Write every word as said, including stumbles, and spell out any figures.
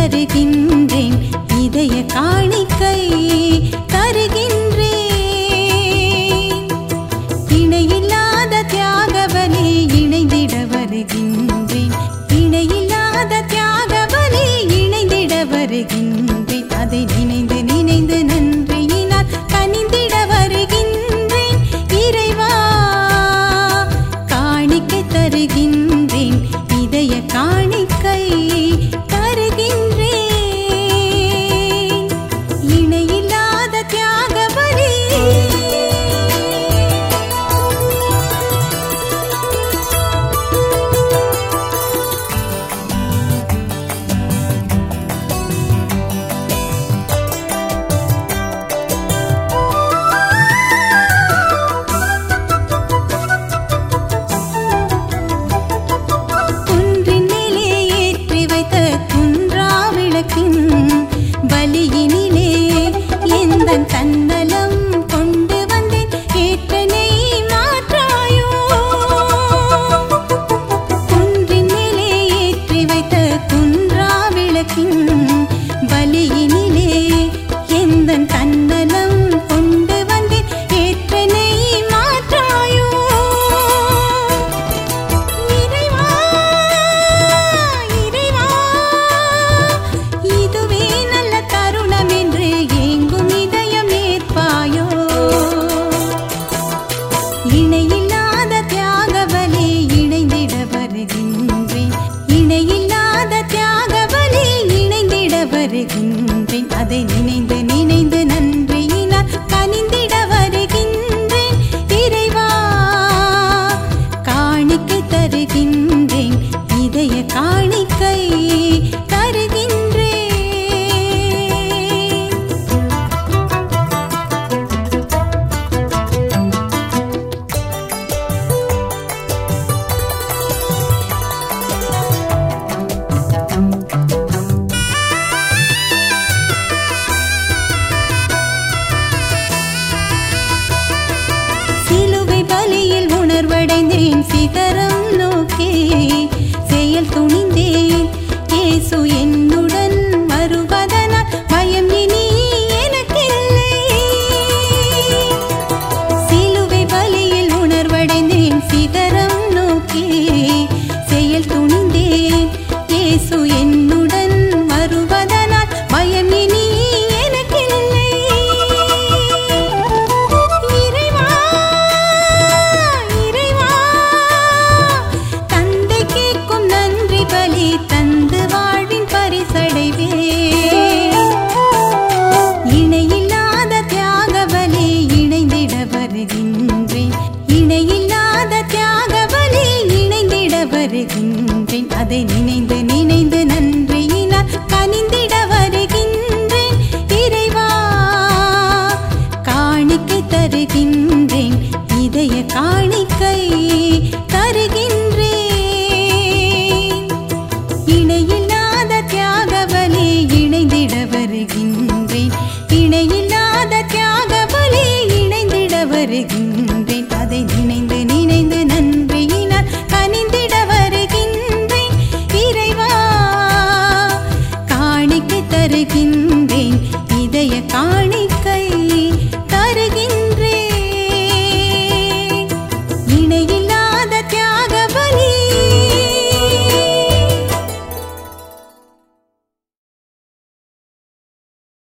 தருகின்றேன் இதய காணிக்கை தருகின்றேன். இணையில்லாத தியாகவலி இணைந்திட வருகின்றேன். இணையில்லாத தியாகவலி இணைந்திட வருகின்றேன். அதை நினைந்து நினைந்து நன்றியினால் கனிந்திட வருகின்றேன். இறைவா காணிக்கை தருகின்றேன் இதய காணிக்கை தருகின்றேன். இணையில்லாத தியாகவலி பலியினிலே எந்தன் தன்னலம் கொண்டு வந்தேன் ஏற்றனை மாற்றாயோ. குன்றின் மேலே ஏற்றி வைத்த குன்றா விளக்கின் பலியினிலே எந்தன் தன்னலம் கொண்டு வந்தேன் ஏற்றனை மாற்றாயோ. இறைவா இறைவா இதுவே நல்ல தருணம் என்று ஏங்கும் இதயம் ஏற்பாயோ. இணையில்லாத தியாகவலி இணைந்திட வருகின்றேன். இணையில்லாத தியாகவலி இணைந்திட வருகின்றேன். அதை நினைந்து நினைந்து நன்றியினால் கனிந்திட வருகின்றேன். இறைவா காணிக்கை தருகின்றேன் இதய காணிக்கை தருகின்றேன். சிலுவை பலியில் உணர்வடைந்தேன் சிகரம் நோக்கி செயல் துணிந்தேன். இயேசு என்